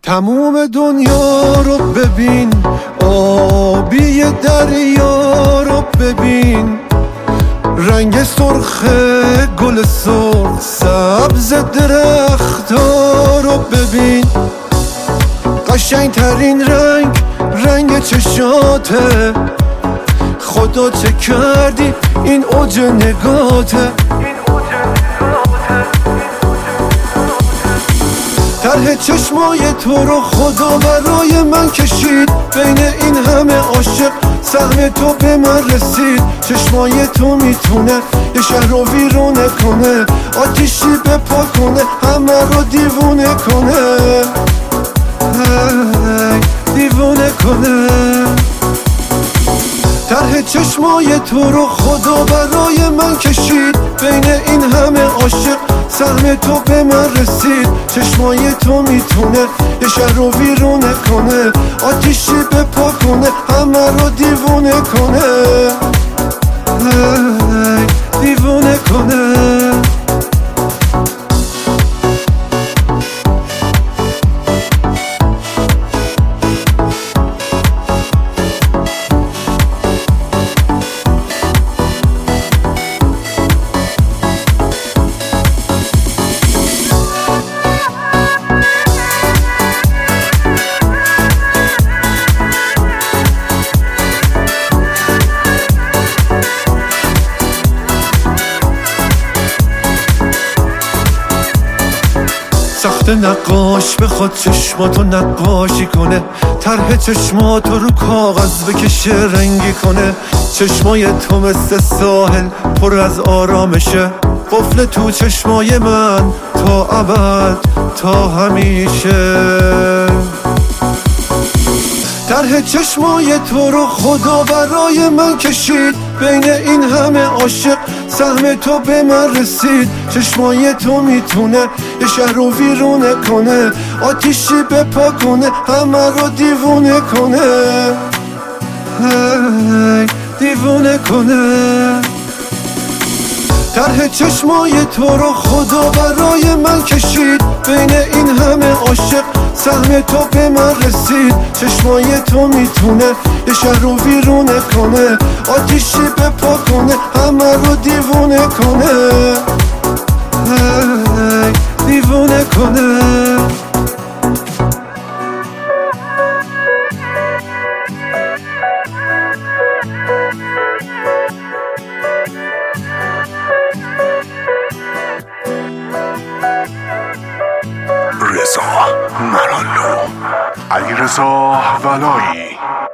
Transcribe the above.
تموم دنیا رو ببین، آبی دریا رو ببین، رنگ سرخ گل سرخ، سبز درخت‌ها رو ببین. قشنگ ترین رنگ چشاته، خدا چه کردی این اوج نگاته. طرح چشمای تو رو خدا برای من کشید، بین این همه عاشق سهم تو به من رسید. چشمای تو میتونه یه شهر رو ویرونه کنه، آتیشی بپا کنه، همه رو دیوونه کنه، دیوونه کنه. طرح چشمای تو رو خدا برای من کشید، بین این همه عاشق سهم تو به من رسید. چشمای تو میتونه یه شهر رو ویرونه کنه، آتیشی بپا کنه، همه رو دیوونه کنه، دیوونه کنه. سخت نقاش بخواد چشماتو نقاشی کنه، طرح چشماتو رو کاغذ بکشه رنگی کنه. چشمای تو مثل ساحل پر از آرامشه، قفل تو چشمای من تا ابد تا همیشه. طرح چشمای تو رو خدا برای من کشید، بین این همه عاشق سهم تو به من رسید. چشمای تو میتونه یه شهر رو ویرونه کنه، آتیشی بپا کنه، همه رو دیوونه کنه، دیوونه کنه. طرح چشمای تو رو خدا برای من کشید، بین این همه عاشق سهم تو به من رسید. چشمای تو میتونه یه شهر رو ویرونه کنه، آتیشی بپا کنه، همه رو دیوونه کنه، دیوونه کنه. رضا مرالو، علیرضا ولایی.